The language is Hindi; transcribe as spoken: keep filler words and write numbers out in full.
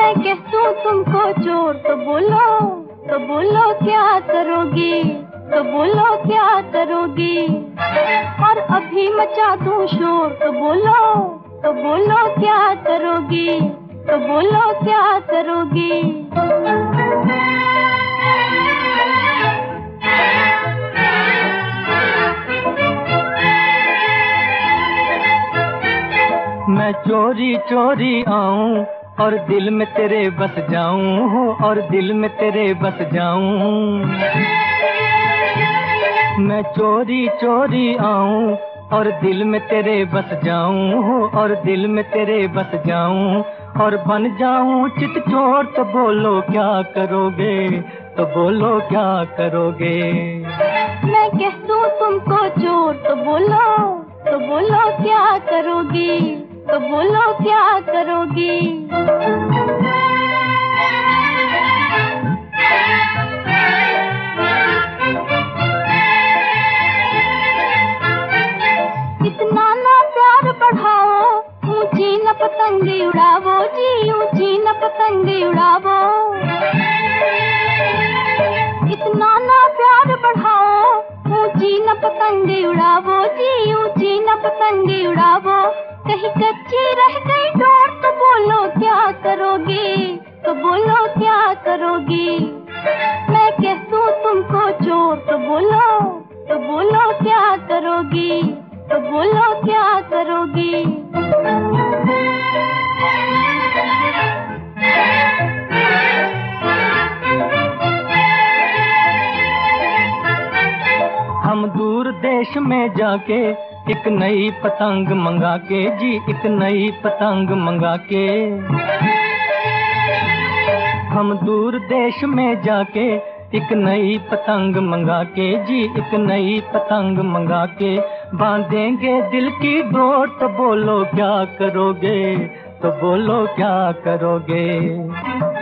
मैं कह दूं तुमको चोर तो बोलो, तो बोलो क्या करोगी, तो बोलो क्या करोगी। और अभी मचा दूं शोर तो बोलो, तो बोलो क्या करोगी, तो बोलो क्या करोगी। मैं चोरी चोरी आऊं और दिल में तेरे बस जाऊं, और दिल में तेरे बस जाऊं। मैं चोरी चोरी आऊं और दिल में तेरे बस जाऊं, और दिल में तेरे बस जाऊं। और बन जाऊं चित चोर तो बोलो क्या करोगे, तो बोलो क्या करोगे। मैं कह दूं तुमको चोर तो बोलो, तो बोलो क्या करोगी, तो बोलो क्या करोगी। इतना ना प्यार बढ़ाओ, ऊंची न पतंगी उड़ावो जी, ऊंची न पतंगी उड़ावो। इतना ना प्यार बढ़ाओ, ऊंची न पतंगी उड़ावो जी, ऊंची न पतंगी उड़ावो। कहीं कच्ची रह गई डोर तो बोलो क्या करोगी, तो बोलो क्या करोगी। मैं कह दूं तुमको चोर तो बोलो, तो बोलो क्या करोगी, तो बोलो क्या करोगी। हम दूर देश में जाके एक नई पतंग मंगा के जी, एक नई पतंग मंगा के। हम दूर देश में जाके एक नई पतंग मंगा के जी, एक नई पतंग मंगा के। बांधेंगे दिल की डोर तो बोलो क्या करोगे, तो बोलो क्या करोगे।